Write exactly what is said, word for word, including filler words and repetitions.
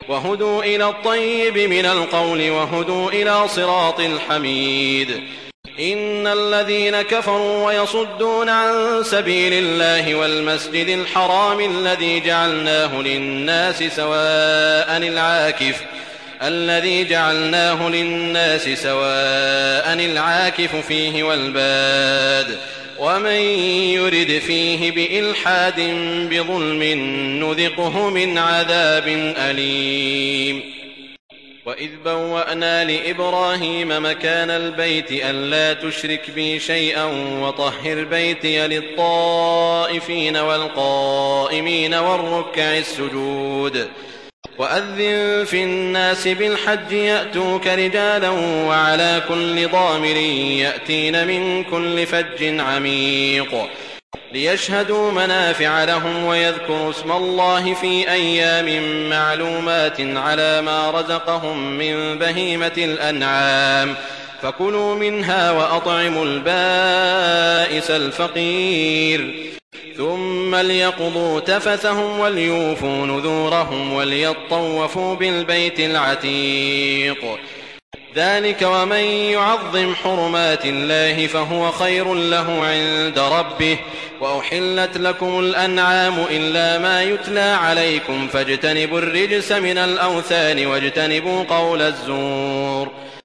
وهدوا إلى الطيب من القول وهدوا إلى صراط الحميد. إن الذين كفروا ويصدون عن سبيل الله والمسجد الحرام الذي جعلناه للناس سواء العاكف الذي جعلناه للناس سواء العاكف فيه والباد ومن يرد فيه بإلحاد بظلم نذقه من عذاب أليم. وإذ بوأنا لإبراهيم مكان البيت ألا تشرك بي شيئا وطهر بيتي للطائفين والقائمين والركع السجود. وأذن في الناس بالحج يأتوك رجالا وعلى كل ضامر يأتين من كل فج عميق ليشهدوا منافع لهم ويذكروا اسم الله في أيام معلومات على ما رزقهم من بهيمة الأنعام فكلوا منها وأطعموا البائس الفقير ثم ليقضوا تفثهم وليوفوا نذورهم وليطوفوا بالبيت العتيق. ذلك ومن يعظم حرمات الله فهو خير له عند ربه. وأحلت لكم الأنعام إلا ما يتلى عليكم فاجتنبوا الرجس من الأوثان واجتنبوا قول الزور